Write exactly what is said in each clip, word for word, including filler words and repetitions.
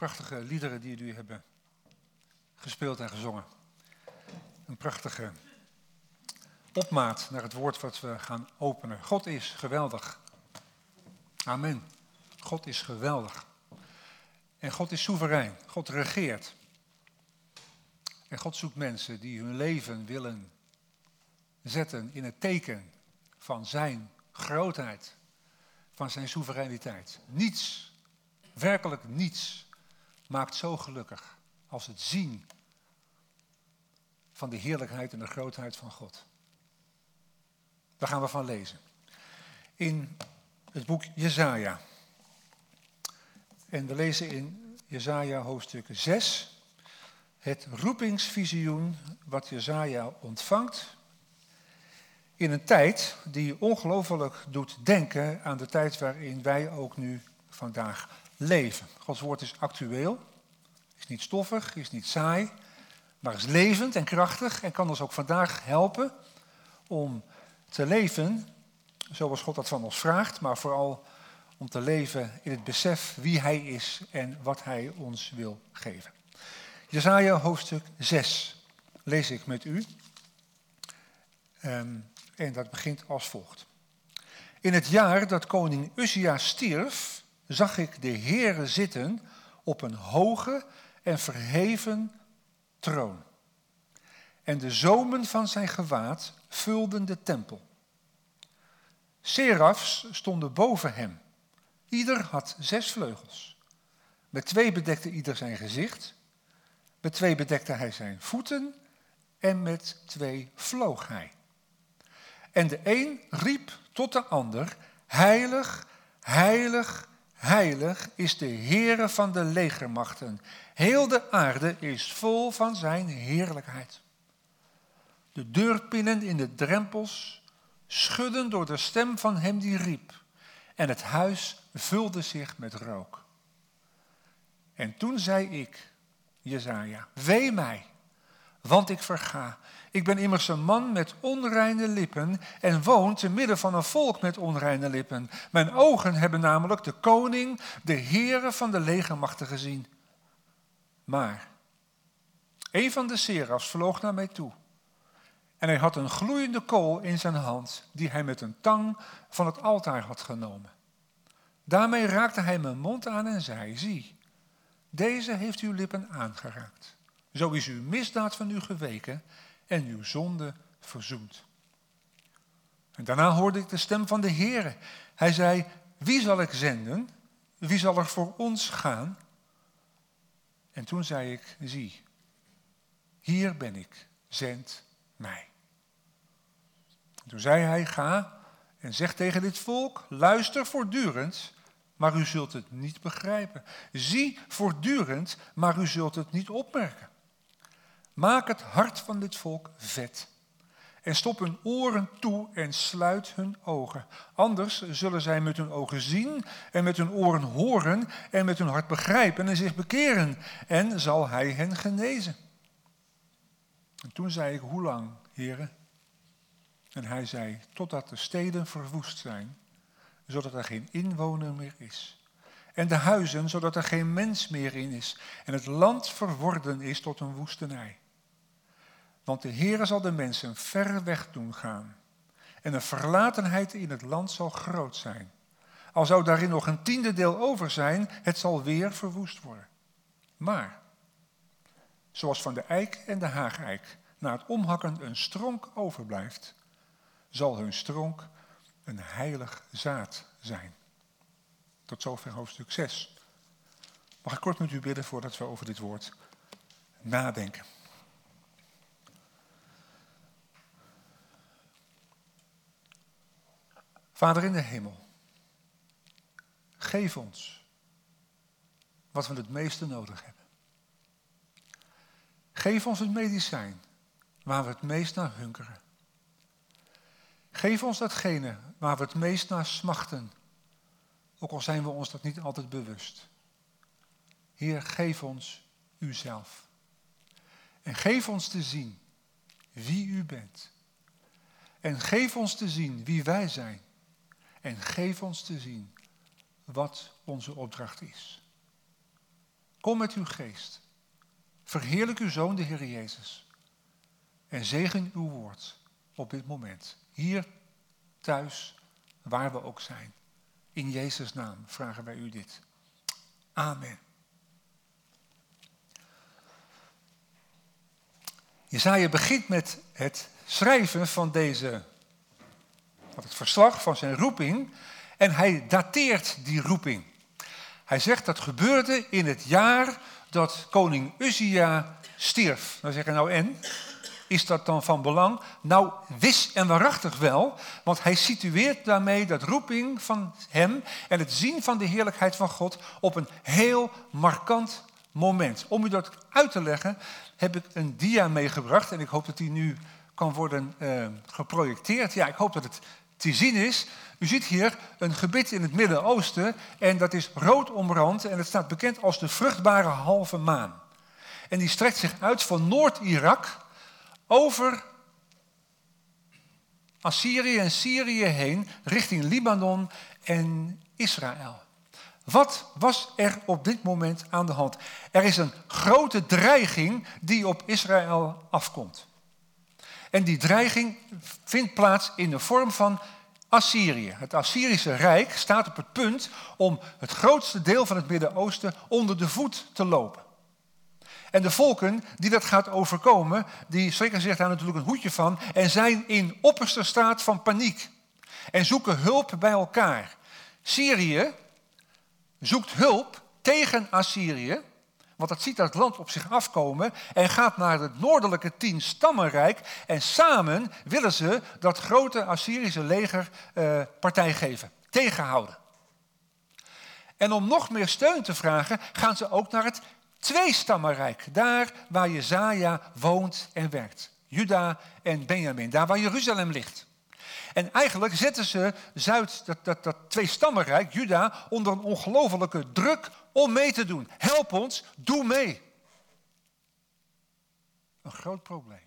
Prachtige liederen die jullie hebben gespeeld en gezongen. Een prachtige opmaat naar het woord wat we gaan openen. God is geweldig. Amen. God is geweldig. En God is soeverein. God regeert. En God zoekt mensen die hun leven willen zetten in het teken van zijn grootheid, van zijn soevereiniteit. Niets, werkelijk niets, maakt zo gelukkig als het zien van de heerlijkheid en de grootheid van God. Daar gaan we van lezen. In het boek Jesaja. En we lezen in Jesaja hoofdstuk zes het roepingsvisioen wat Jesaja ontvangt in een tijd die ongelooflijk doet denken aan de tijd waarin wij ook nu vandaag leven. Gods woord is actueel, is niet stoffig, is niet saai, maar is levend en krachtig en kan ons ook vandaag helpen om te leven zoals God dat van ons vraagt, maar vooral om te leven in het besef wie Hij is en wat Hij ons wil geven. Jesaja hoofdstuk zes lees ik met u. Um, en dat begint als volgt. In het jaar dat koning Uzia stierf, zag ik de Heere zitten op een hoge en verheven troon. En de zomen van zijn gewaad vulden de tempel. Serafs stonden boven hem. Ieder had zes vleugels. Met twee bedekte ieder zijn gezicht. Met twee bedekte hij zijn voeten. En met twee vloog hij. En de een riep tot de ander: heilig, heilig, heilig is de Heere van de legermachten. Heel de aarde is vol van zijn heerlijkheid. De deurpinnen in de drempels schudden door de stem van hem die riep. En het huis vulde zich met rook. En toen zei ik, Jesaja, wee mij, want ik verga. Ik ben immers een man met onreine lippen en woon te midden van een volk met onreine lippen. Mijn ogen hebben namelijk de koning, de Heere van de legermachten gezien. Maar een van de serafs vloog naar mij toe. En hij had een gloeiende kool in zijn hand, die hij met een tang van het altaar had genomen. Daarmee raakte hij mijn mond aan en zei, zie, deze heeft uw lippen aangeraakt. Zo is uw misdaad van u geweken en uw zonde verzoend. En daarna hoorde ik de stem van de Heere. Hij zei, wie zal ik zenden? Wie zal er voor ons gaan? En toen zei ik, zie, hier ben ik, zend mij. En toen zei hij, ga en zeg tegen dit volk, luister voortdurend, maar u zult het niet begrijpen. Zie voortdurend, maar u zult het niet opmerken. Maak het hart van dit volk vet. En stop hun oren toe en sluit hun ogen. Anders zullen zij met hun ogen zien en met hun oren horen en met hun hart begrijpen en zich bekeren. En zal hij hen genezen. En toen zei ik, hoe lang, Heere? En hij zei, totdat de steden verwoest zijn, zodat er geen inwoner meer is. En de huizen, zodat er geen mens meer in is. En het land verworden is tot een woestenij. Want de Heere zal de mensen ver weg doen gaan. En de verlatenheid in het land zal groot zijn. Al zou daarin nog een tiende deel over zijn, het zal weer verwoest worden. Maar, zoals van de eik en de haageik na het omhakken een stronk overblijft, zal hun stronk een heilig zaad zijn. Tot zover hoofdstuk zes. Mag ik kort met u bidden voordat we over dit woord nadenken. Vader in de hemel, geef ons wat we het meeste nodig hebben. Geef ons het medicijn waar we het meest naar hunkeren. Geef ons datgene waar we het meest naar smachten, ook al zijn we ons dat niet altijd bewust. Heer, geef ons uzelf. En geef ons te zien wie u bent. En geef ons te zien wie wij zijn. En geef ons te zien wat onze opdracht is. Kom met uw geest. Verheerlijk uw Zoon, de Heer Jezus. En zegen uw woord op dit moment. Hier, thuis, waar we ook zijn. In Jezus' naam vragen wij u dit. Amen. Jesaja begint met het schrijven van deze, van het verslag van zijn roeping. En hij dateert die roeping. Hij zegt dat gebeurde in het jaar dat koning Uzia stierf. Dan zeggen we nou en? Is dat dan van belang? Nou, wis en waarachtig wel, want hij situeert daarmee dat roeping van hem en het zien van de heerlijkheid van God op een heel markant moment. Om u dat uit te leggen heb ik een dia meegebracht en ik hoop dat die nu kan worden uh, geprojecteerd. Ja, ik hoop dat het te zien is. U ziet hier een gebied in het Midden-Oosten en dat is rood omrand en het staat bekend als de vruchtbare halve maan. En die strekt zich uit van Noord-Irak over Assyrië en Syrië heen, richting Libanon en Israël. Wat was er op dit moment aan de hand? Er is een grote dreiging die op Israël afkomt. En die dreiging vindt plaats in de vorm van Assyrië. Het Assyrische Rijk staat op het punt om het grootste deel van het Midden-Oosten onder de voet te lopen. En de volken die dat gaat overkomen, die schrikken zich daar natuurlijk een hoedje van en zijn in opperste staat van paniek. En zoeken hulp bij elkaar. Syrië zoekt hulp tegen Assyrië, want dat ziet dat land op zich afkomen en gaat naar het noordelijke tien stammenrijk. En samen willen ze dat grote Assyrische leger uh, partij geven, tegenhouden. En om nog meer steun te vragen, gaan ze ook naar het tweestammenrijk, daar waar Jesaja woont en werkt. Juda en Benjamin, daar waar Jeruzalem ligt. En eigenlijk zetten ze Zuid, dat, dat, dat tweestammenrijk, Juda, onder een ongelofelijke druk om mee te doen. Help ons, doe mee. Een groot probleem.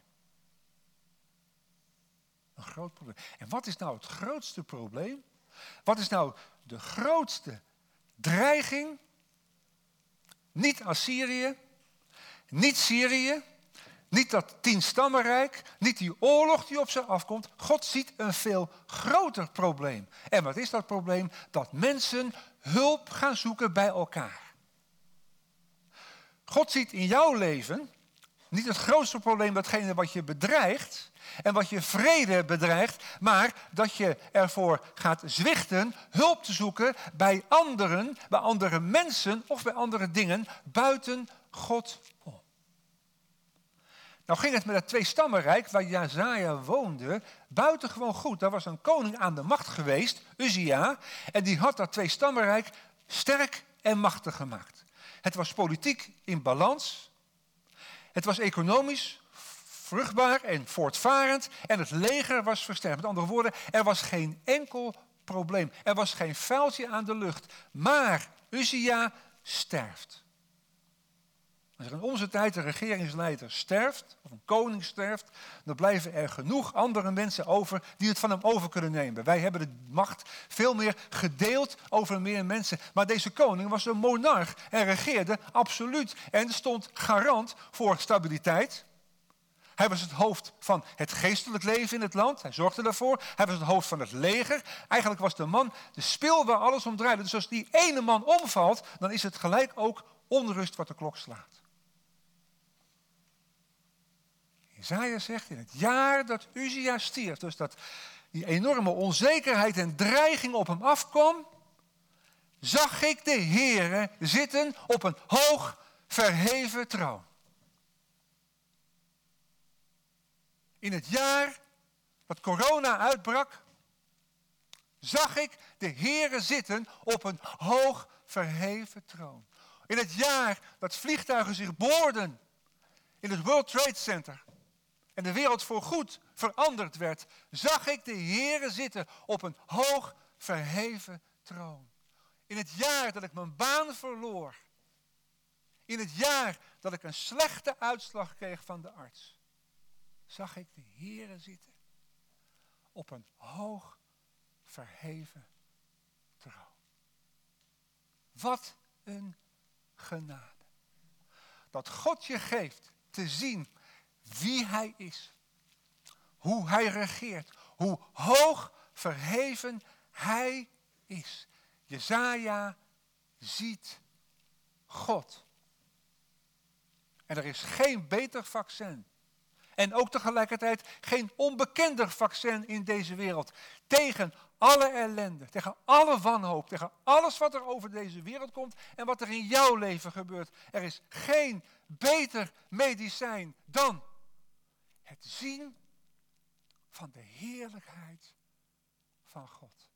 Een groot probleem. En wat is nou het grootste probleem? Wat is nou de grootste dreiging? Niet Assyrië, niet Syrië, niet dat tienstammenrijk, niet die oorlog die op ze afkomt. God ziet een veel groter probleem. En wat is dat probleem? Dat mensen hulp gaan zoeken bij elkaar. God ziet in jouw leven niet het grootste probleem, datgene wat je bedreigt en wat je vrede bedreigt, maar dat je ervoor gaat zwichten, hulp te zoeken bij anderen, bij andere mensen of bij andere dingen buiten God om. Nou ging het met het tweestammenrijk waar Jesaja woonde buitengewoon goed. Daar was een koning aan de macht geweest, Uzia, en die had dat tweestammenrijk sterk en machtig gemaakt. Het was politiek in balans. Het was economisch vruchtbaar en voortvarend en het leger was versterkt. Met andere woorden, er was geen enkel probleem. Er was geen vuiltje aan de lucht. Maar Uzia sterft. Als er in onze tijd een regeringsleider sterft, of een koning sterft, dan blijven er genoeg andere mensen over die het van hem over kunnen nemen. Wij hebben de macht veel meer gedeeld over meer mensen. Maar deze koning was een monarch en regeerde absoluut en stond garant voor stabiliteit. Hij was het hoofd van het geestelijk leven in het land. Hij zorgde daarvoor. Hij was het hoofd van het leger. Eigenlijk was de man de spil waar alles om draaide. Dus als die ene man omvalt, dan is het gelijk ook onrust wat de klok slaat. Jesaja zegt in het jaar dat Uzia stierf, dus dat die enorme onzekerheid en dreiging op hem afkwam, zag ik de Heere zitten op een hoog verheven troon. In het jaar dat corona uitbrak, zag ik de Heere zitten op een hoog verheven troon. In het jaar dat vliegtuigen zich boorden in het World Trade Center en de wereld voorgoed veranderd werd, zag ik de Heere zitten op een hoog verheven troon. In het jaar dat ik mijn baan verloor, in het jaar dat ik een slechte uitslag kreeg van de arts, zag ik de Heere zitten op een hoog verheven troon. Wat een genade. dat God je geeft te zien wie hij is. Hoe hij regeert. Hoe hoog verheven hij is. Jesaja ziet God. En er is geen beter vaccin. En ook tegelijkertijd geen onbekender vaccin in deze wereld. Tegen alle ellende, tegen alle wanhoop, tegen alles wat er over deze wereld komt en wat er in jouw leven gebeurt. Er is geen beter medicijn dan het zien van de heerlijkheid van God.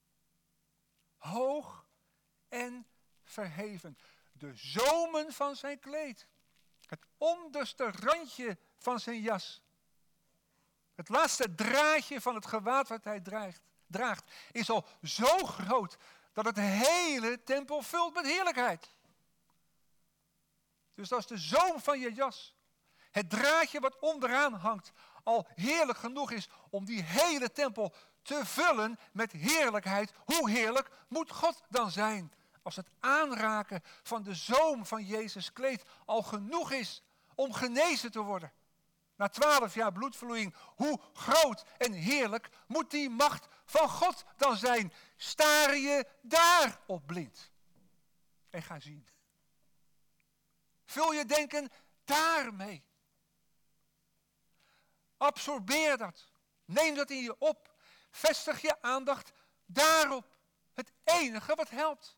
Hoog en verheven. De zomen van zijn kleed. Het onderste randje van zijn jas. Het laatste draadje van het gewaad wat hij draagt, draagt is al zo groot dat het hele tempel vult met heerlijkheid. Dus dat is de zoom van je jas. Het draadje wat onderaan hangt al heerlijk genoeg is om die hele tempel te vullen met heerlijkheid. Hoe heerlijk moet God dan zijn als het aanraken van de zoom van Jezus kleed al genoeg is om genezen te worden. Na twaalf jaar bloedvloeiing, hoe groot en heerlijk moet die macht van God dan zijn? Staar je daarop blind en ga zien. Vul je denken daarmee. Absorbeer dat. Neem dat in je op. Vestig je aandacht daarop. Het enige wat helpt.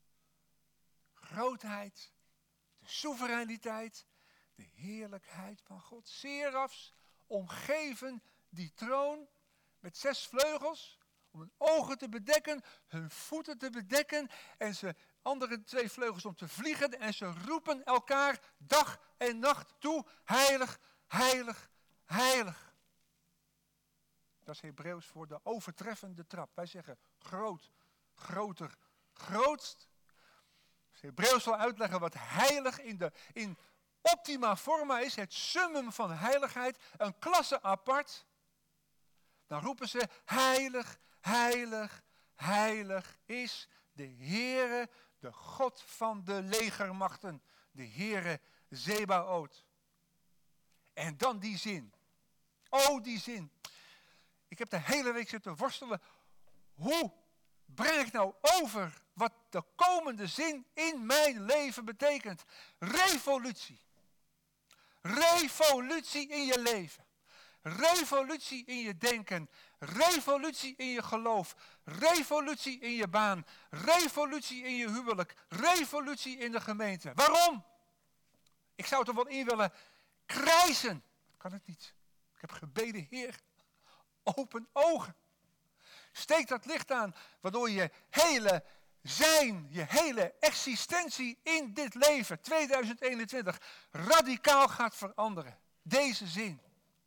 Grootheid, de soevereiniteit, de heerlijkheid van God. Serafs omgeven die troon met zes vleugels om hun ogen te bedekken, hun voeten te bedekken en ze andere twee vleugels om te vliegen en ze roepen elkaar dag en nacht toe, heilig, heilig, heilig. Dat is Hebreeuws voor de overtreffende trap. Wij zeggen groot, groter, grootst. Als Hebreeuws wil uitleggen wat heilig in, de, in optima forma is, het summum van heiligheid, een klasse apart, dan roepen ze heilig, heilig, heilig is de Heere, de God van de legermachten, de Heere Zebaoth. En dan die zin. Oh, die zin. Ik heb de hele week zitten worstelen. Hoe breng ik nou over wat de komende zin in mijn leven betekent? Revolutie. Revolutie in je leven. Revolutie in je denken. Revolutie in je geloof. Revolutie in je baan. Revolutie in je huwelijk. Revolutie in de gemeente. Waarom? Ik zou er wel in willen krijsen. Dat kan het niet. Ik heb gebeden, Heer, open ogen. Steek dat licht aan, waardoor je hele zijn, je hele existentie in dit leven, tweeduizend eenentwintig, radicaal gaat veranderen. Deze zin.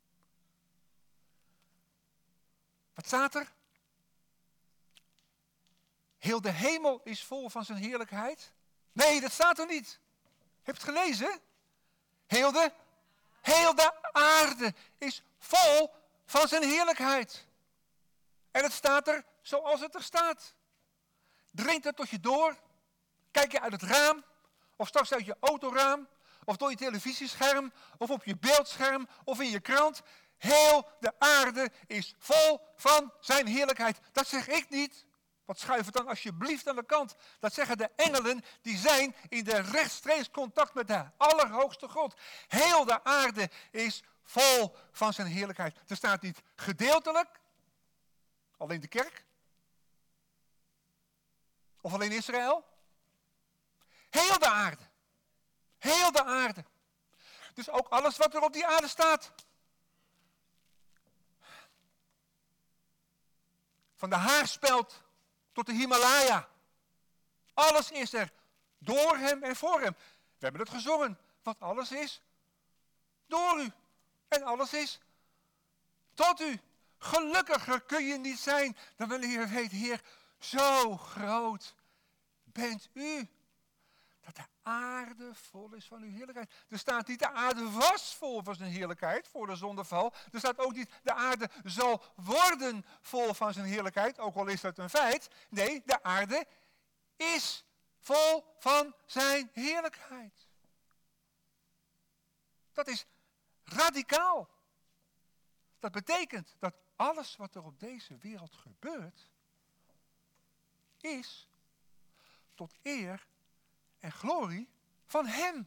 Wat staat er? Heel de hemel is vol van zijn heerlijkheid. Nee, dat staat er niet. Heb je het gelezen? Heel de, heel de aarde is vol van zijn heerlijkheid. En het staat er zoals het er staat. Dringt het tot je door? Kijk je uit het raam? Of straks uit je autoraam? Of door je televisiescherm? Of op je beeldscherm? Of in je krant? Heel de aarde is vol van zijn heerlijkheid. Dat zeg ik niet. Wat schuif het dan alsjeblieft aan de kant. Dat zeggen de engelen die zijn in de rechtstreeks contact met de Allerhoogste God. Heel de aarde is vol van zijn heerlijkheid. Er staat niet gedeeltelijk. Alleen de kerk? Of alleen Israël? Heel de aarde. Heel de aarde. Dus ook alles wat er op die aarde staat. Van de haarspeld tot de Himalaya. Alles is er door hem en voor hem. We hebben het gezongen. Want alles is door u. En alles is tot u. Gelukkiger kun je niet zijn dan wanneer je weet, Heer, zo groot bent u. Dat de aarde vol is van uw heerlijkheid. Er staat niet de aarde was vol van zijn heerlijkheid voor de zondeval. Er staat ook niet de aarde zal worden vol van zijn heerlijkheid, ook al is dat een feit. Nee, de aarde is vol van zijn heerlijkheid. Dat is radicaal. Dat betekent dat alles wat er op deze wereld gebeurt, is tot eer en glorie van Hem.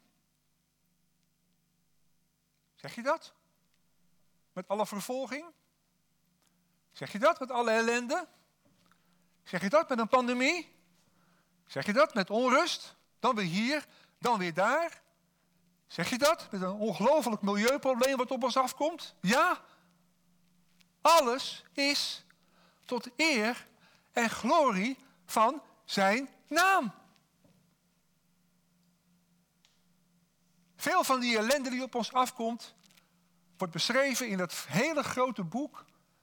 Zeg je dat? Met alle vervolging? Zeg je dat met alle ellende? Zeg je dat met een pandemie? Zeg je dat met onrust? Dan weer hier, dan weer daar? Zeg je dat met een ongelooflijk milieuprobleem wat op ons afkomt? Ja. Alles is tot eer en glorie van zijn naam. Veel van die ellende die op ons afkomt, wordt beschreven in dat hele grote boek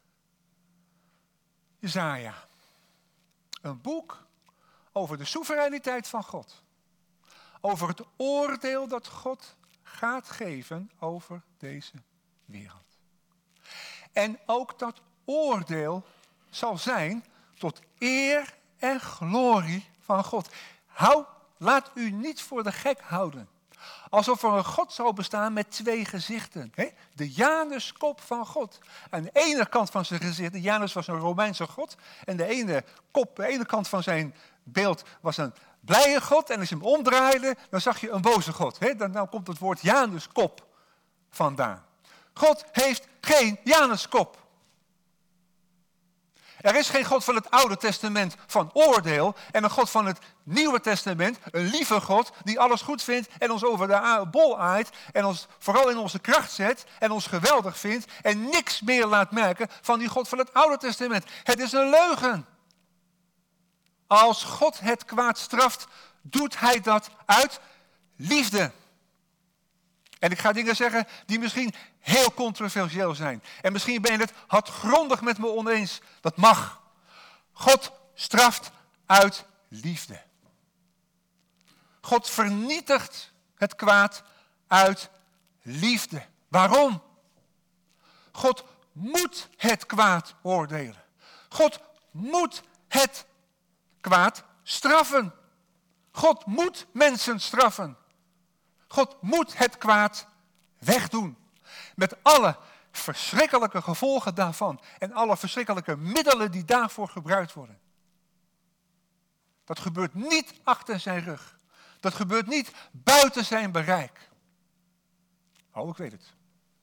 Jesaja. Een boek over de soevereiniteit van God. Over het oordeel dat God gaat geven over deze wereld. En ook dat oordeel zal zijn tot eer en glorie van God. Hou, laat u niet voor de gek houden. Alsof er een God zou bestaan met twee gezichten. Hè? De Januskop van God. Aan de ene kant van zijn gezicht, de Janus was een Romeinse God. En de ene kop, de ene kant van zijn beeld was een blije God. En als je hem omdraaide, dan zag je een boze God. Hè? Dan, dan komt het woord Januskop vandaan. God heeft geen Januskop. Er is geen God van het Oude Testament van oordeel en een God van het Nieuwe Testament, een lieve God die alles goed vindt en ons over de bol aait en ons vooral in onze kracht zet en ons geweldig vindt en niks meer laat merken van die God van het Oude Testament. Het is een leugen. Als God het kwaad straft, doet hij dat uit liefde. En ik ga dingen zeggen die misschien heel controversieel zijn. En misschien ben je het hardgrondig met me oneens. Dat mag. God straft uit liefde. God vernietigt het kwaad uit liefde. Waarom? God moet het kwaad oordelen. God moet het kwaad straffen. God moet mensen straffen. God moet het kwaad wegdoen. Met alle verschrikkelijke gevolgen daarvan. En alle verschrikkelijke middelen die daarvoor gebruikt worden. Dat gebeurt niet achter zijn rug. Dat gebeurt niet buiten zijn bereik. Oh, ik weet het.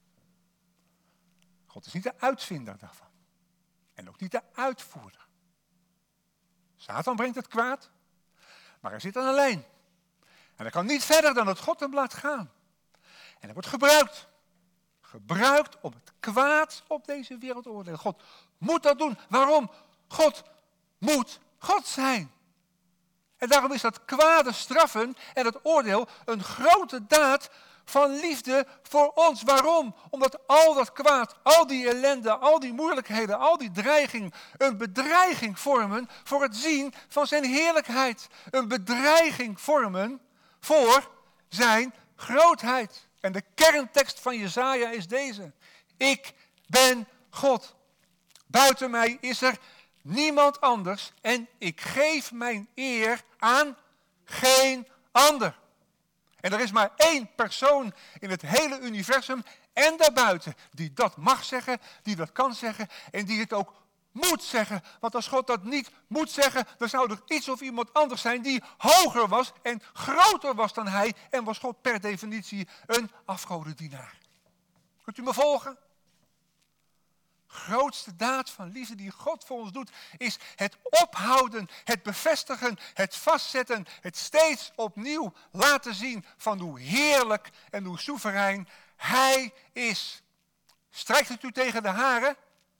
God is niet de uitvinder daarvan. En ook niet de uitvoerder. Satan brengt het kwaad. Maar hij zit aan een lijn. En hij kan niet verder dan dat God hem laat gaan. En hij wordt gebruikt. Gebruikt om het kwaad op deze wereld te oordelen. God moet dat doen. Waarom? God moet God zijn. En daarom is dat kwade straffen en het oordeel een grote daad van liefde voor ons. Waarom? Omdat al dat kwaad, al die ellende, al die moeilijkheden, al die dreiging een bedreiging vormen voor het zien van zijn heerlijkheid. Een bedreiging vormen voor zijn grootheid. En de kerntekst van Jesaja is deze. Ik ben God. Buiten mij is er niemand anders en ik geef mijn eer aan geen ander. En er is maar één persoon in het hele universum en daarbuiten die dat mag zeggen, die dat kan zeggen en die het ook moet zeggen. Want als God dat niet moet zeggen, dan zou er iets of iemand anders zijn die hoger was en groter was dan hij. En was God per definitie een afgodendienaar. Kunt u me volgen? Grootste daad van liefde die God voor ons doet, is het ophouden, het bevestigen, het vastzetten, het steeds opnieuw laten zien van hoe heerlijk en hoe soeverein Hij is. Strijkt het u tegen de haren?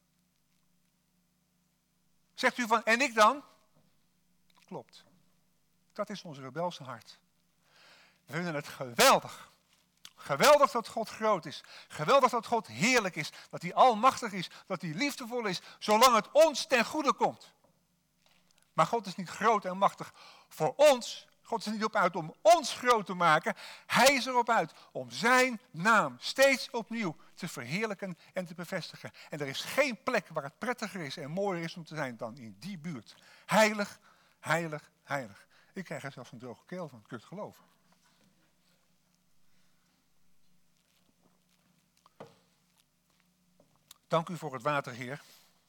Zegt u van, en ik dan? Klopt. Dat is ons rebelse hart. We vinden het geweldig. Geweldig dat God groot is. Geweldig dat God heerlijk is. Dat hij almachtig is. Dat hij liefdevol is. Zolang het ons ten goede komt. Maar God is niet groot en machtig voor ons. God is niet op uit om ons groot te maken. Hij is erop uit om zijn naam steeds opnieuw te verheerlijken en te bevestigen. En er is geen plek waar het prettiger is en mooier is om te zijn dan in die buurt. Heilig, heilig, heilig. Ik krijg er zelfs een droge keel van. Kun je het geloven? Dank u voor het water, Heer.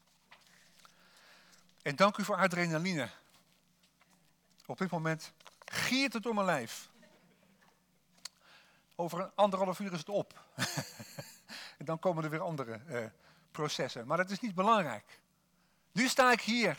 En dank u voor adrenaline. Op dit moment giert het door mijn lijf. Over een anderhalf uur is het op. En dan komen er weer andere uh, processen. Maar dat is niet belangrijk. Nu sta ik hier.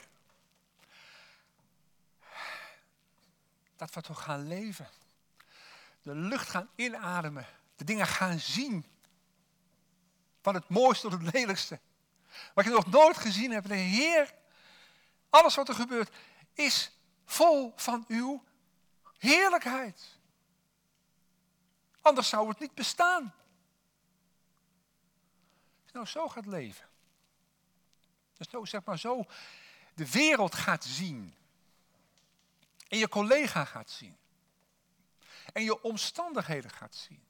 Dat we toch gaan leven. De lucht gaan inademen. De dingen gaan zien. Van het mooiste tot het lelijkste. Wat je nog nooit gezien hebt. De Heer, alles wat er gebeurt, is vol van uw heerlijkheid. Anders zou het niet bestaan. Als je nou zo gaat leven. Dus nou zeg maar zo de wereld gaat zien. En je collega gaat zien. En je omstandigheden gaat zien.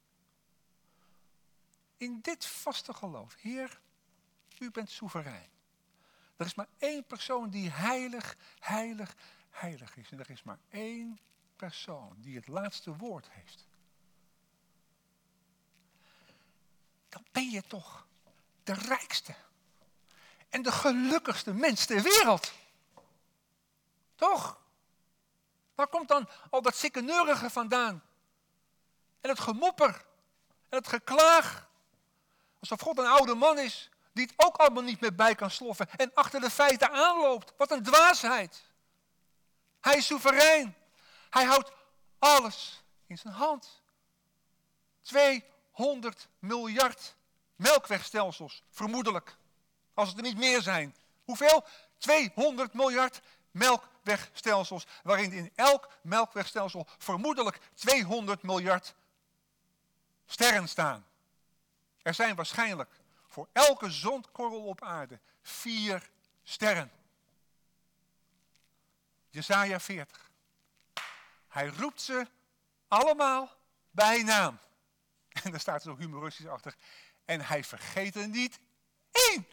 In dit vaste geloof. Heer, u bent soeverein. Er is maar één persoon die heilig, heilig, heilig is. En er is maar één persoon die het laatste woord heeft. Dan ben je toch de rijkste. En de gelukkigste mens ter wereld. Toch? Waar komt dan al dat sikkeneurige vandaan? En het gemopper. En het geklaag. Alsof God een oude man is. Die het ook allemaal niet meer bij kan sloffen. En achter de feiten aanloopt. Wat een dwaasheid. Hij is soeverein. Hij houdt alles in zijn hand. tweehonderd miljard melkwegstelsels. Vermoedelijk. Als het er niet meer zijn. Hoeveel? tweehonderd miljard melkwegstelsels. Waarin in elk melkwegstelsel vermoedelijk tweehonderd miljard sterren staan. Er zijn waarschijnlijk voor elke zondkorrel op aarde vier sterren. Jesaja veertig. Hij roept ze allemaal bij naam. En daar staat zo humoristisch achter. En hij vergeet er niet één.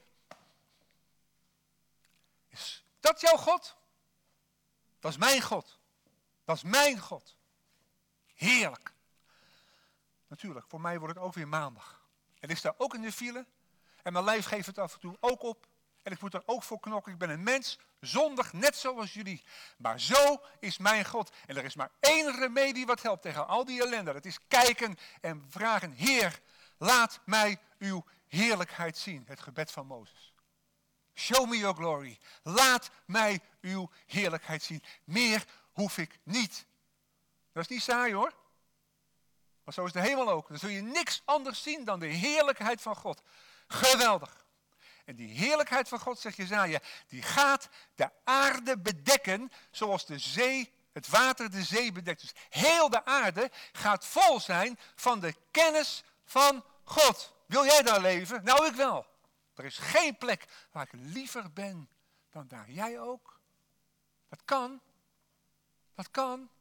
Is dat jouw God? Dat is mijn God. Dat is mijn God. Heerlijk. Natuurlijk, voor mij wordt het ook weer maandag. En ik sta ook in de file. En mijn lijf geeft het af en toe ook op. En ik moet er ook voor knokken. Ik ben een mens, zondig, net zoals jullie. Maar zo is mijn God. En er is maar één remedie wat helpt tegen al die ellende. Dat is kijken en vragen. Heer, laat mij uw heerlijkheid zien. Het gebed van Mozes. Show me your glory. Laat mij uw heerlijkheid zien. Meer hoef ik niet. Dat is niet saai hoor. Maar zo is de hemel ook. Dan zul je niks anders zien dan de heerlijkheid van God. Geweldig. En die heerlijkheid van God, zegt Jesaja, die gaat de aarde bedekken zoals de zee, het water de zee bedekt. Dus heel de aarde gaat vol zijn van de kennis van God. Wil jij daar leven? Nou, ik wel. Er is geen plek waar ik liever ben dan daar. Jij ook? Dat kan. Dat kan.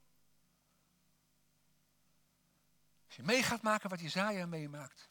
Als je mee gaat maken wat Jesaja meemaakt.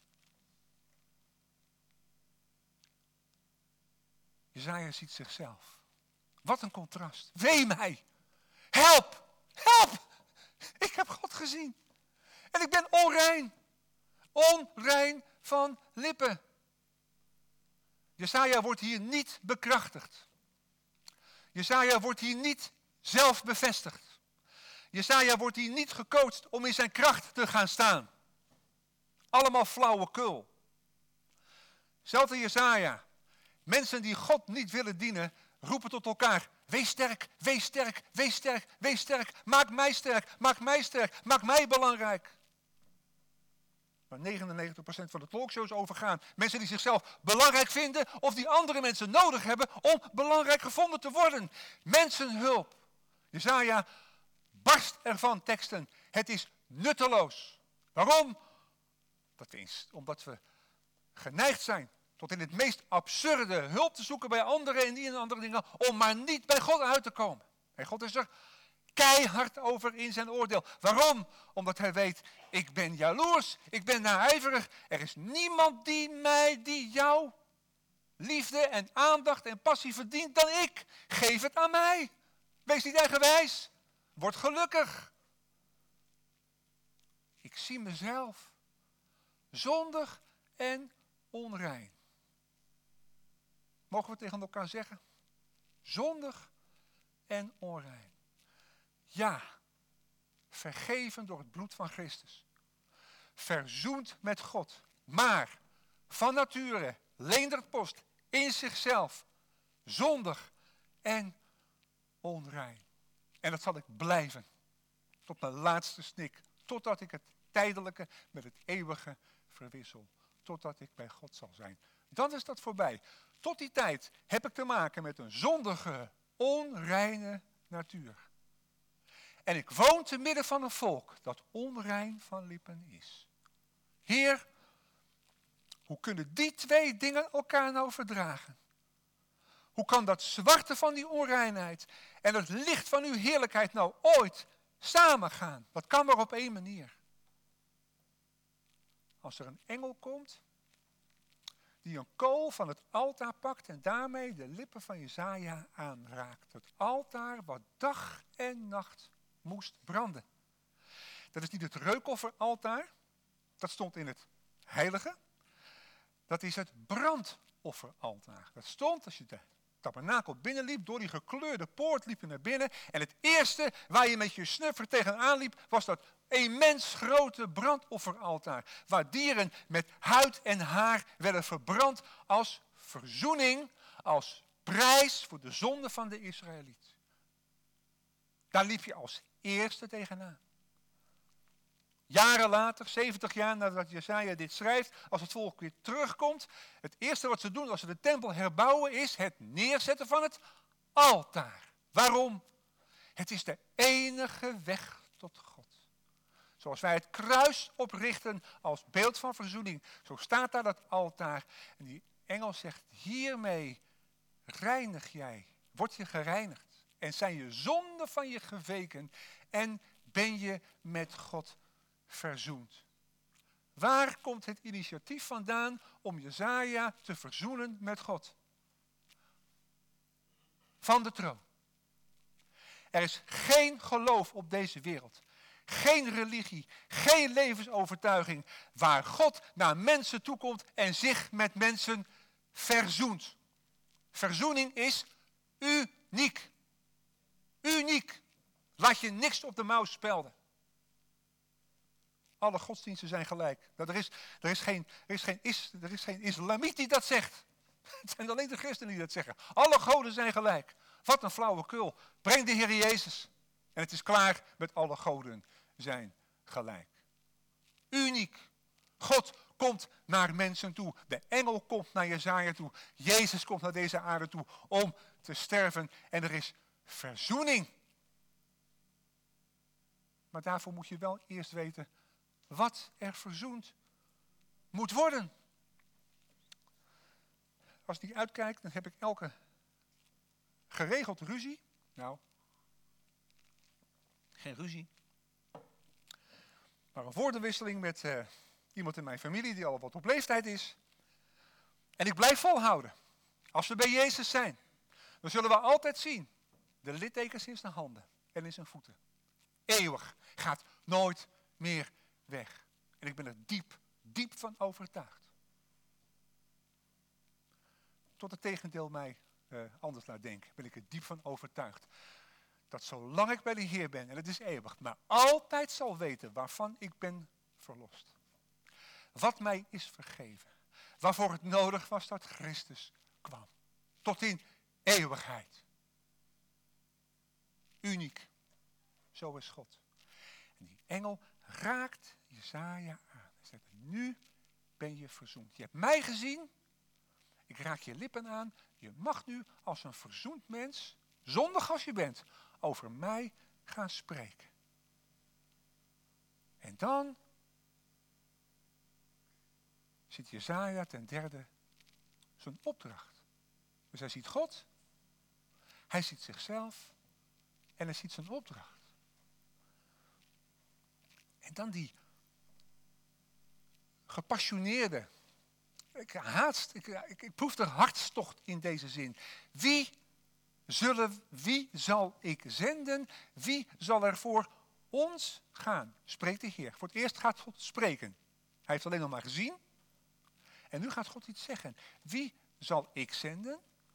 Jesaja ziet zichzelf. Wat een contrast. Wee mij. Help. Help. Ik heb God gezien. En ik ben onrein. Onrein van lippen. Jesaja wordt hier niet bekrachtigd. Jesaja wordt hier niet zelf bevestigd. Jesaja wordt hier niet gecoacht om in zijn kracht te gaan staan. Allemaal flauwekul. Zelfde Jesaja. Mensen die God niet willen dienen, roepen tot elkaar. Wees sterk, wees sterk, wees sterk, wees sterk. Maak mij sterk, maak mij sterk, maak mij belangrijk. Waar negenennegentig procent van de talkshows over gaan. Mensen die zichzelf belangrijk vinden of die andere mensen nodig hebben om belangrijk gevonden te worden. Mensenhulp. Jesaja barst ervan teksten. Het is nutteloos. Waarom? Dat is omdat we geneigd zijn tot in het meest absurde hulp te zoeken bij anderen en die en andere dingen, om maar niet bij God uit te komen. En God is er keihard over in zijn oordeel. Waarom? Omdat hij weet, ik ben jaloers, ik ben naijverig. Er is niemand die mij, die jou liefde en aandacht en passie verdient dan ik. Geef het aan mij. Wees niet eigenwijs. Word gelukkig. Ik zie mezelf zondig en onrein. Mogen we tegen elkaar zeggen? Zondig en onrein. Ja, vergeven door het bloed van Christus. Verzoend met God. Maar van nature, Leendert Post, in zichzelf, zondig en onrein. En dat zal ik blijven. Tot mijn laatste snik. Totdat ik het tijdelijke met het eeuwige verwissel. Totdat ik bij God zal zijn. Dan is dat voorbij. Tot die tijd heb ik te maken met een zondige, onreine natuur. En ik woon te midden van een volk dat onrein van lippen is. Heer, hoe kunnen die twee dingen elkaar nou verdragen? Hoe kan dat zwarte van die onreinheid en het licht van uw heerlijkheid nou ooit samengaan? Dat kan maar op één manier. Als er een engel komt die een kool van het altaar pakt en daarmee de lippen van Jesaja aanraakt. Het altaar wat dag en nacht moest branden. Dat is niet het reukofferaltaar, dat stond in het heilige. Dat is het brandofferaltaar. Dat stond als je de tabernakel binnenliep, door die gekleurde poort liep je naar binnen. En het eerste waar je met je snuffer tegenaan liep, was dat immens grote brandofferaltaar. Waar dieren met huid en haar werden verbrand als verzoening, als prijs voor de zonde van de Israëliet. Daar liep je als eerste tegenaan. Jaren later, zeventig jaar nadat Jesaja dit schrijft, als het volk weer terugkomt, het eerste wat ze doen als ze de tempel herbouwen is het neerzetten van het altaar. Waarom? Het is de enige weg tot God. Zoals wij het kruis oprichten als beeld van verzoening, zo staat daar dat altaar. En die engel zegt, hiermee reinig jij, word je gereinigd. En zijn je zonden van je geweken en ben je met God verzoend. Waar komt het initiatief vandaan om Jesaja te verzoenen met God? Van de troon. Er is geen geloof op deze wereld. Geen religie, geen levensovertuiging waar God naar mensen toekomt en zich met mensen verzoent. Verzoening is uniek. Uniek. Laat je niks op de mouw spelden. Alle godsdiensten zijn gelijk. Er is, er is, geen, er is, geen, is, er is geen islamiet die dat zegt. Het zijn alleen de christenen die dat zeggen. Alle goden zijn gelijk. Wat een flauwekul. Breng de Heer Jezus. En het is klaar met alle goden zijn gelijk. Uniek. God komt naar mensen toe. De engel komt naar Jesaja toe. Jezus komt naar deze aarde toe om te sterven. En er is verzoening. Maar daarvoor moet je wel eerst weten wat er verzoend moet worden. Als die uitkijkt, dan heb ik elke geregeld ruzie. Nou, geen ruzie. Maar een woordenwisseling met uh, iemand in mijn familie die al wat op leeftijd is. En ik blijf volhouden. Als we bij Jezus zijn, dan zullen we altijd zien de littekens in zijn handen en in zijn voeten. Eeuwig. Gaat nooit meer weg. En ik ben er diep, diep van overtuigd. Tot het tegendeel mij uh, anders laat denken, ben ik er diep van overtuigd. Dat zolang ik bij de Heer ben, en het is eeuwig, maar altijd zal weten waarvan ik ben verlost. Wat mij is vergeven. Waarvoor het nodig was dat Christus kwam. Tot in eeuwigheid. Uniek. Zo is God. En die engel raakt Jesaja aan. Hij zegt, nu ben je verzoend. Je hebt mij gezien. Ik raak je lippen aan. Je mag nu als een verzoend mens, zondig als je bent, over mij gaan spreken. En dan ziet Jesaja ten derde zijn opdracht. Dus hij ziet God, hij ziet zichzelf en hij ziet zijn opdracht. En dan die gepassioneerde, ik haat, ik, ik, ik proef er hartstocht in deze zin. Wie zullen, wie zal ik zenden? Wie zal er voor ons gaan? Spreekt de Heer. Voor het eerst gaat God spreken. Hij heeft alleen nog maar gezien. En nu gaat God iets zeggen. Wie zal ik zenden?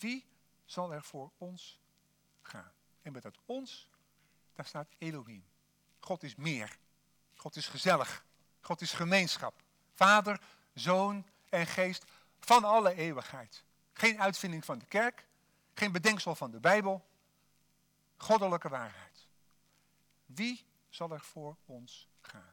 Wie zal er voor ons gaan? En met dat ons, daar staat Elohim. God is meer. God is gezellig. God is gemeenschap. Vader, Zoon en Geest van alle eeuwigheid. Geen uitvinding van de kerk. Geen bedenksel van de Bijbel. Goddelijke waarheid. Wie zal er voor ons gaan?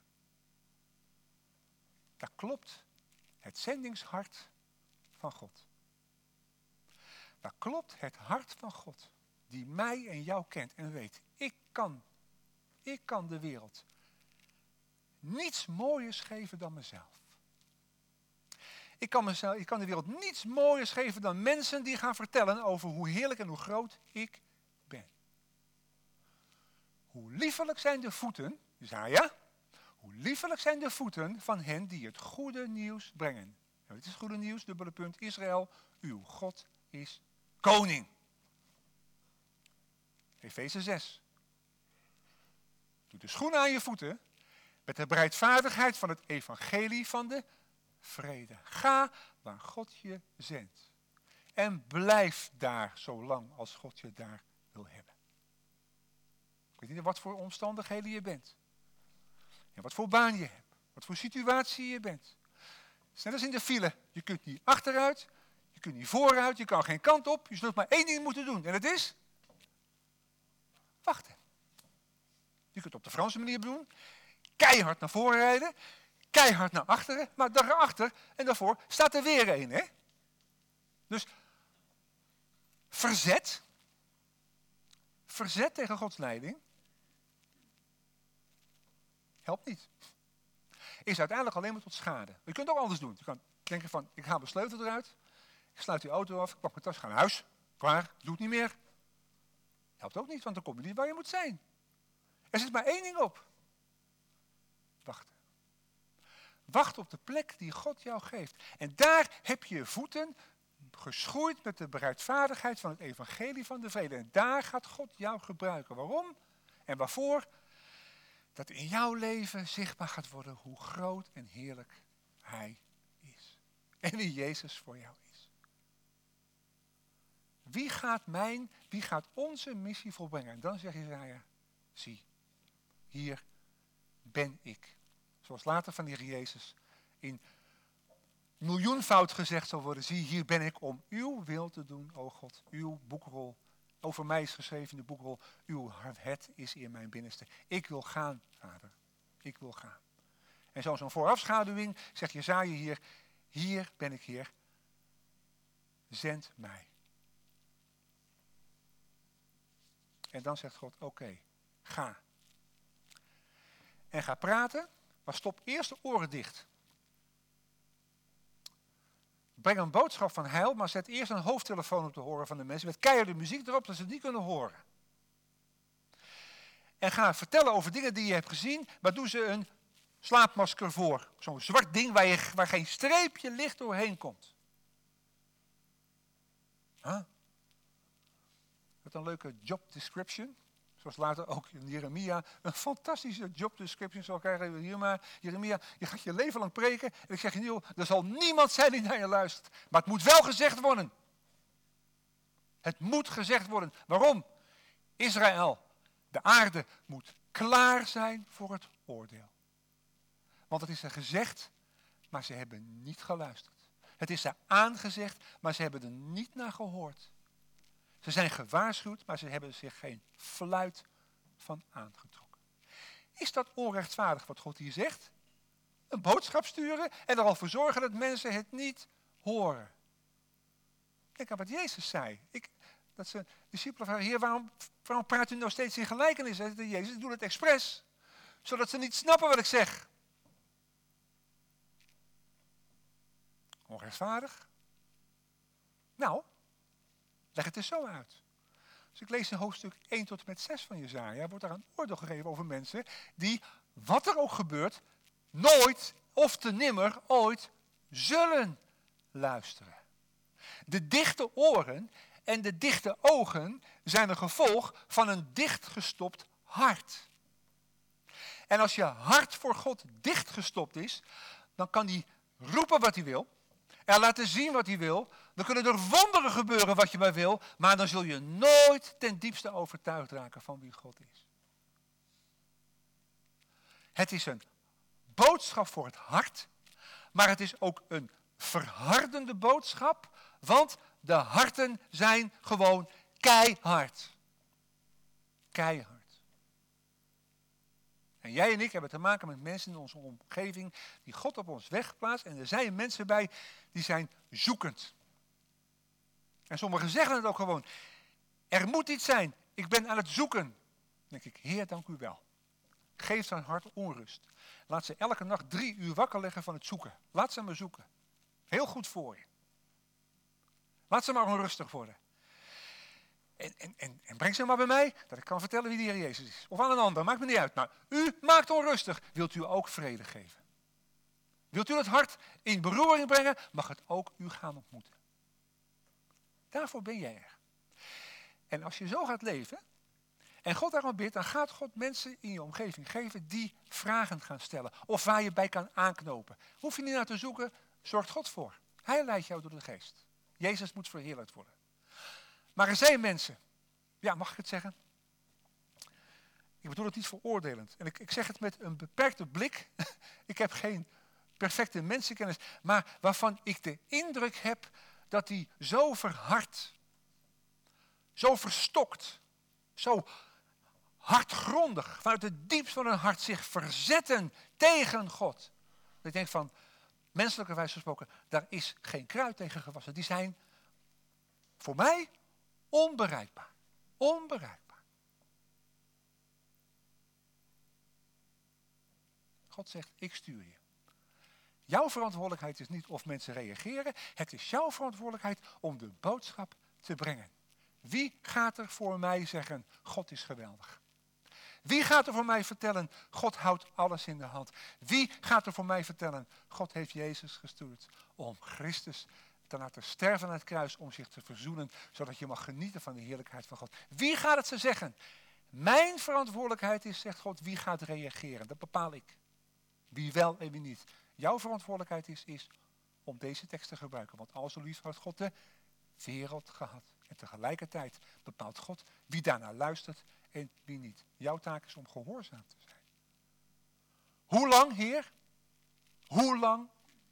Daar klopt het zendingshart van God. Daar klopt het hart van God. Die mij en jou kent en weet. Ik kan, ik kan de wereld niets mooiers geven dan mezelf. Ik kan, mezelf, ik kan de wereld niets mooiers geven dan mensen die gaan vertellen over hoe heerlijk en hoe groot ik ben. Hoe liefelijk zijn de voeten, Jesaja, hoe liefelijk zijn de voeten van hen die het goede nieuws brengen. Nou, dit is het goede nieuws, dubbele punt, Israël, uw God is koning. Efeze zes. Doe de schoenen aan je voeten met de bereidvaardigheid van het evangelie van de vrede. Ga waar God je zendt. En blijf daar zolang als God je daar wil hebben. Ik weet niet in wat voor omstandigheden je bent. En wat voor baan je hebt. Wat voor situatie je bent. Het is net als in de file. Je kunt niet achteruit. Je kunt niet vooruit. Je kan geen kant op. Je zult maar één ding moeten doen. En dat is wachten. Je kunt het op de Franse manier doen. Keihard naar voren rijden. Keihard naar achteren. Maar daarachter en daarvoor staat er weer een. Hè? Dus verzet. Verzet tegen Gods leiding. Helpt niet. Is uiteindelijk alleen maar tot schade. Je kunt het ook anders doen. Je kan denken van, ik haal mijn sleutel eruit. Ik sluit die auto af. Ik pak mijn tas, ga naar huis. Klaar, doe het niet meer. Helpt ook niet, want dan kom je niet waar je moet zijn. Er zit maar één ding op. Wachten. Wacht op de plek die God jou geeft. En daar heb je je voeten geschoeid met de bereidvaardigheid van het evangelie van de vrede. En daar gaat God jou gebruiken. Waarom en waarvoor? Dat in jouw leven zichtbaar gaat worden hoe groot en heerlijk Hij is. En wie Jezus voor jou is. Wie gaat mijn, wie gaat onze missie volbrengen? En dan zegt Jesaja, zie, hier ben ik. Zoals later van de Heer Jezus in miljoenvoud gezegd zal worden. Zie, hier ben ik om uw wil te doen, o God. Uw boekrol. Over mij is geschreven in de boekrol. Uw het is in mijn binnenste. Ik wil gaan, Vader. Ik wil gaan. En zo'n zo'n voorafschaduwing zegt Jesaja hier. Hier ben ik, Heer. Zend mij. En dan zegt God, oké, okay, ga. En ga praten, maar stop eerst de oren dicht. Breng een boodschap van heil, maar zet eerst een hoofdtelefoon op de horen van de mensen. Met keiharde muziek erop, dat ze het niet kunnen horen. En ga vertellen over dingen die je hebt gezien, maar doe ze een slaapmasker voor. Zo'n zwart ding waar, je, waar geen streepje licht doorheen komt. Huh? Wat een leuke job description. Zoals later ook in Jeremia een fantastische job description zal krijgen. Jeremia, Jeremia, je gaat je leven lang preken. En ik zeg je nu, er zal niemand zijn die naar je luistert. Maar het moet wel gezegd worden. Het moet gezegd worden. Waarom? Israël, de aarde moet klaar zijn voor het oordeel. Want het is er gezegd, maar ze hebben niet geluisterd. Het is er aangezegd, maar ze hebben er niet naar gehoord. Ze zijn gewaarschuwd, maar ze hebben zich geen fluit van aangetrokken. Is dat onrechtvaardig wat God hier zegt? Een boodschap sturen en er al voor zorgen dat mensen het niet horen. Kijk aan wat Jezus zei. Ik, dat ze discipelen vragen, Heer, waarom, waarom praat u nou steeds in gelijkenis? Jezus, ik doe het expres, zodat ze niet snappen wat ik zeg. Onrechtvaardig? Nou, leg het eens zo uit. Als ik lees in hoofdstuk één tot en met zes van Jesaja, wordt daar een oordeel gegeven over mensen die, wat er ook gebeurt, nooit of te nimmer ooit zullen luisteren. De dichte oren en de dichte ogen zijn een gevolg van een dichtgestopt hart. En als je hart voor God dichtgestopt is, dan kan hij roepen wat hij wil. en laten zien wat hij wil. Dan kunnen er wonderen gebeuren wat je maar wil. Maar dan zul je nooit ten diepste overtuigd raken van wie God is. Het is een boodschap voor het hart. Maar het is ook een verhardende boodschap. Want de harten zijn gewoon keihard. Keihard. En jij en ik hebben te maken met mensen in onze omgeving die God op ons weg plaatst. En er zijn mensen bij die zijn zoekend. En sommigen zeggen het ook gewoon. Er moet iets zijn. Ik ben aan het zoeken. Dan denk ik, Heer, dank u wel. Geef zijn hart onrust. Laat ze elke nacht drie uur wakker leggen van het zoeken. Laat ze maar zoeken. Heel goed voor je. Laat ze maar onrustig worden. En, en, en, en breng ze maar bij mij, dat ik kan vertellen wie de Heer Jezus is. Of aan een ander, maakt me niet uit. Maar u maakt onrustig. Wilt u ook vrede geven? Wilt u het hart in beroering brengen, mag het ook u gaan ontmoeten. Daarvoor ben jij er. En als je zo gaat leven, en God daarom bidt, dan gaat God mensen in je omgeving geven die vragen gaan stellen. Of waar je bij kan aanknopen. Hoef je niet naar te zoeken, zorgt God voor. Hij leidt jou door de geest. Jezus moet verheerlijkt worden. Maar er zijn mensen, ja, mag ik het zeggen? Ik bedoel het niet veroordelend. En ik, ik zeg het met een beperkte blik. Ik heb geen perfecte mensenkennis. Maar waarvan ik de indruk heb dat die zo verhard, zo verstokt, zo hardgrondig, vanuit het diepst van hun hart zich verzetten tegen God. Dat ik denk van, menselijke wijze gesproken, daar is geen kruid tegen gewassen. Die zijn voor mij onbereikbaar. Onbereikbaar. God zegt, ik stuur je. Jouw verantwoordelijkheid is niet of mensen reageren. Het is jouw verantwoordelijkheid om de boodschap te brengen. Wie gaat er voor mij zeggen, God is geweldig? Wie gaat er voor mij vertellen, God houdt alles in de hand? Wie gaat er voor mij vertellen, God heeft Jezus gestuurd om Christus te laten sterven aan het kruis, om zich te verzoenen, zodat je mag genieten van de heerlijkheid van God? Wie gaat het ze zeggen? Mijn verantwoordelijkheid is, zegt God, wie gaat reageren? Dat bepaal ik. Wie wel en wie niet. Jouw verantwoordelijkheid is, is om deze tekst te gebruiken. Want al zo lief had God de wereld gehad. En tegelijkertijd bepaalt God wie daarnaar luistert en wie niet. Jouw taak is om gehoorzaam te zijn. Hoe lang, Heer? Hoe lang?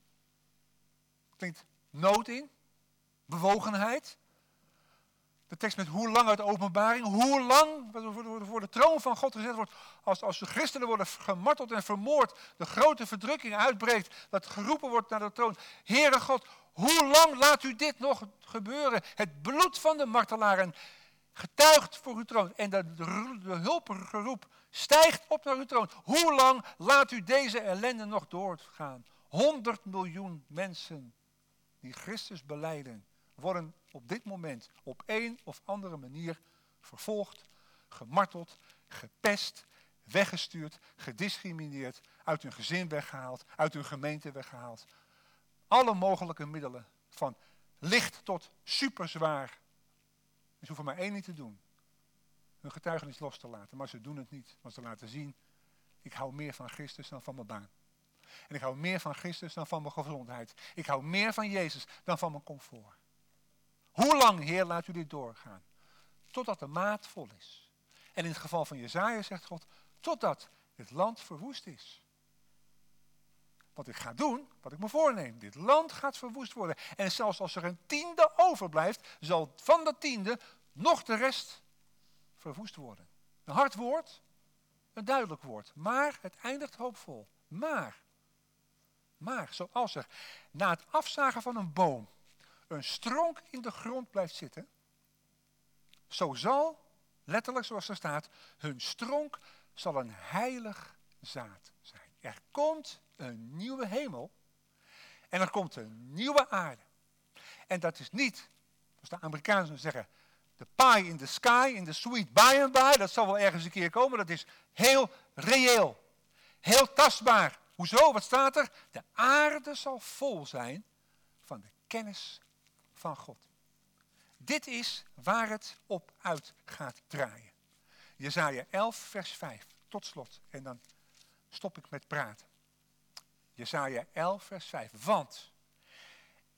Klinkt nood in, bewogenheid. De tekst met hoe lang uit de openbaring. Hoe lang voor de troon van God gezet wordt. Als, als de christenen worden gemarteld en vermoord. De grote verdrukking uitbreekt. Dat geroepen wordt naar de troon. Heere God, hoe lang laat u dit nog gebeuren? Het bloed van de martelaren getuigt voor uw troon. En de, de, de hulpgeroep stijgt op naar uw troon. Hoe lang laat u deze ellende nog doorgaan? honderd miljoen mensen die Christus belijden, worden op dit moment op een of andere manier vervolgd, gemarteld, gepest, weggestuurd, gediscrimineerd, uit hun gezin weggehaald, uit hun gemeente weggehaald. Alle mogelijke middelen, van licht tot superzwaar. Ze hoeven maar één niet te doen. Hun getuigenis los te laten, maar ze doen het niet. Want ze laten zien, ik hou meer van Christus dan van mijn baan. En ik hou meer van Christus dan van mijn gezondheid. Ik hou meer van Jezus dan van mijn comfort. Hoe lang, Heer, laat u dit doorgaan? Totdat de maat vol is. En in het geval van Jesaja zegt God, totdat het land verwoest is. Want ik ga doen wat ik me voorneem. Dit land gaat verwoest worden. En zelfs als er een tiende overblijft, zal van dat tiende nog de rest verwoest worden. Een hard woord, een duidelijk woord. Maar het eindigt hoopvol. Maar, maar zoals er na het afzagen van een boom een stronk in de grond blijft zitten, zo zal, letterlijk zoals er staat, hun stronk zal een heilig zaad zijn. Er komt een nieuwe hemel en er komt een nieuwe aarde. En dat is niet, zoals de Amerikanen zeggen, de pie in the sky, in the sweet by and by, dat zal wel ergens een keer komen, dat is heel reëel, heel tastbaar. Hoezo, wat staat er? De aarde zal vol zijn van de kennis van God. Dit is waar het op uit gaat draaien. Jesaja elf vers vijf, tot slot. En dan stop ik met praten. Jesaja elf vers vijf. Want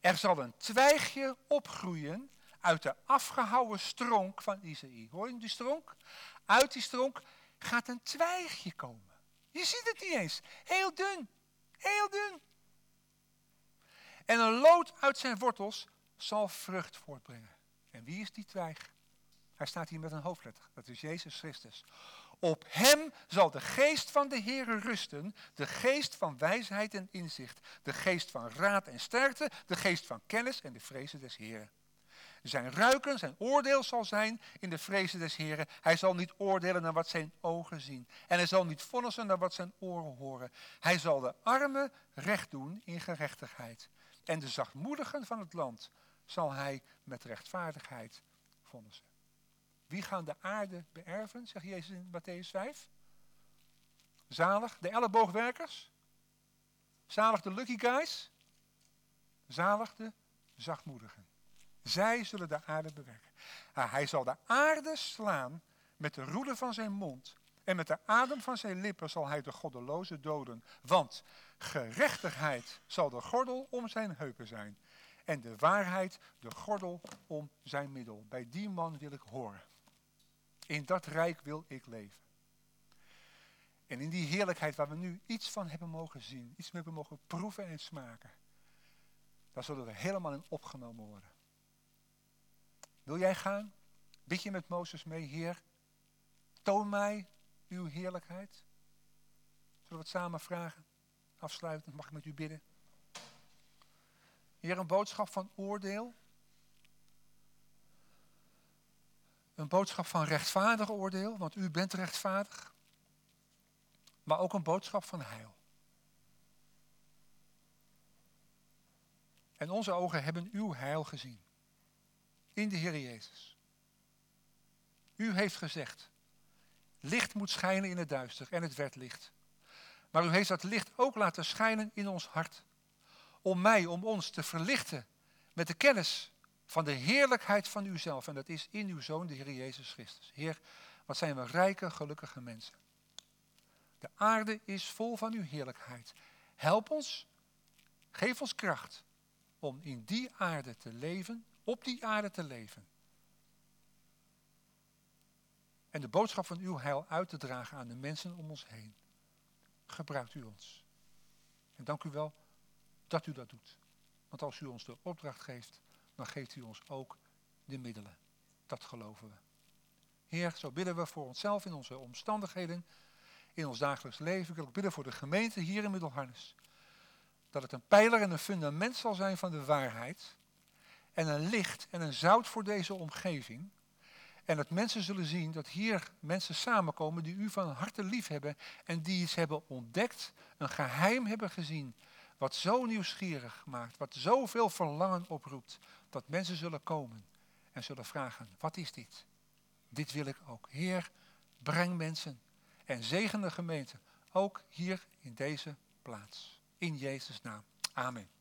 Er zal een twijgje opgroeien uit de afgehouwen stronk van Isaïe. Hoor je die stronk? Uit die stronk gaat een twijgje komen. Je ziet het niet eens. Heel dun. Heel dun. En een loot uit zijn wortels zal vrucht voortbrengen. En wie is die twijg? Hij staat hier met een hoofdletter. Dat is Jezus Christus. Op hem zal de geest van de Heere rusten. De geest van wijsheid en inzicht. De geest van raad en sterkte. De geest van kennis en de vrezen des Heeren. Zijn ruiken, zijn oordeel zal zijn in de vrezen des Heeren. Hij zal niet oordelen naar wat zijn ogen zien. En hij zal niet vonnissen naar wat zijn oren horen. Hij zal de armen recht doen in gerechtigheid. En de zachtmoedigen van het land zal hij met rechtvaardigheid vonnissen. Wie gaan de aarde beërven, zegt Jezus in Mattheüs vijf? Zalig de elleboogwerkers? Zalig de lucky guys? Zalig de zachtmoedigen. Zij zullen de aarde bewerken. Ah, hij zal de aarde slaan met de roede van zijn mond. En met de adem van zijn lippen zal hij de goddeloze doden. Want gerechtigheid zal de gordel om zijn heupen zijn. En de waarheid de gordel om zijn middel. Bij die man wil ik horen. In dat rijk wil ik leven. En in die heerlijkheid waar we nu iets van hebben mogen zien. Iets hebben mogen proeven en smaken. Daar zullen we helemaal in opgenomen worden. Wil jij gaan? Bid je met Mozes mee, Heer, toon mij uw heerlijkheid. Zullen we het samen vragen? Afsluitend mag ik met u bidden. Heer, een boodschap van oordeel. Een boodschap van rechtvaardig oordeel, want u bent rechtvaardig. Maar ook een boodschap van heil. En onze ogen hebben uw heil gezien. In de Heer Jezus. U heeft gezegd, licht moet schijnen in het duister en het werd licht. Maar u heeft dat licht ook laten schijnen in ons hart. Om mij, om ons te verlichten met de kennis van de heerlijkheid van uzelf. En dat is in uw Zoon, de Heer Jezus Christus. Heer, wat zijn we rijke, gelukkige mensen. De aarde is vol van uw heerlijkheid. Help ons, geef ons kracht om in die aarde te leven, op die aarde te leven. En de boodschap van uw heil uit te dragen aan de mensen om ons heen. Gebruikt u ons. En dank u wel dat u dat doet. Want als u ons de opdracht geeft, dan geeft u ons ook de middelen. Dat geloven we. Heer, zo bidden we voor onszelf in onze omstandigheden, in ons dagelijks leven. Ik wil ook bidden voor de gemeente hier in Middelharnis. Dat het een pijler en een fundament zal zijn van de waarheid. En een licht en een zout voor deze omgeving. En dat mensen zullen zien dat hier mensen samenkomen die u van harte lief hebben. En die iets hebben ontdekt, een geheim hebben gezien. Wat zo nieuwsgierig maakt, wat zoveel verlangen oproept. Dat mensen zullen komen en zullen vragen, wat is dit? Dit wil ik ook. Heer, breng mensen en zegen de gemeente. Ook hier in deze plaats. In Jezus' naam. Amen.